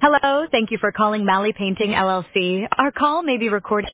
Hello, thank you for calling Malley Painting LLC. Our call may be recorded.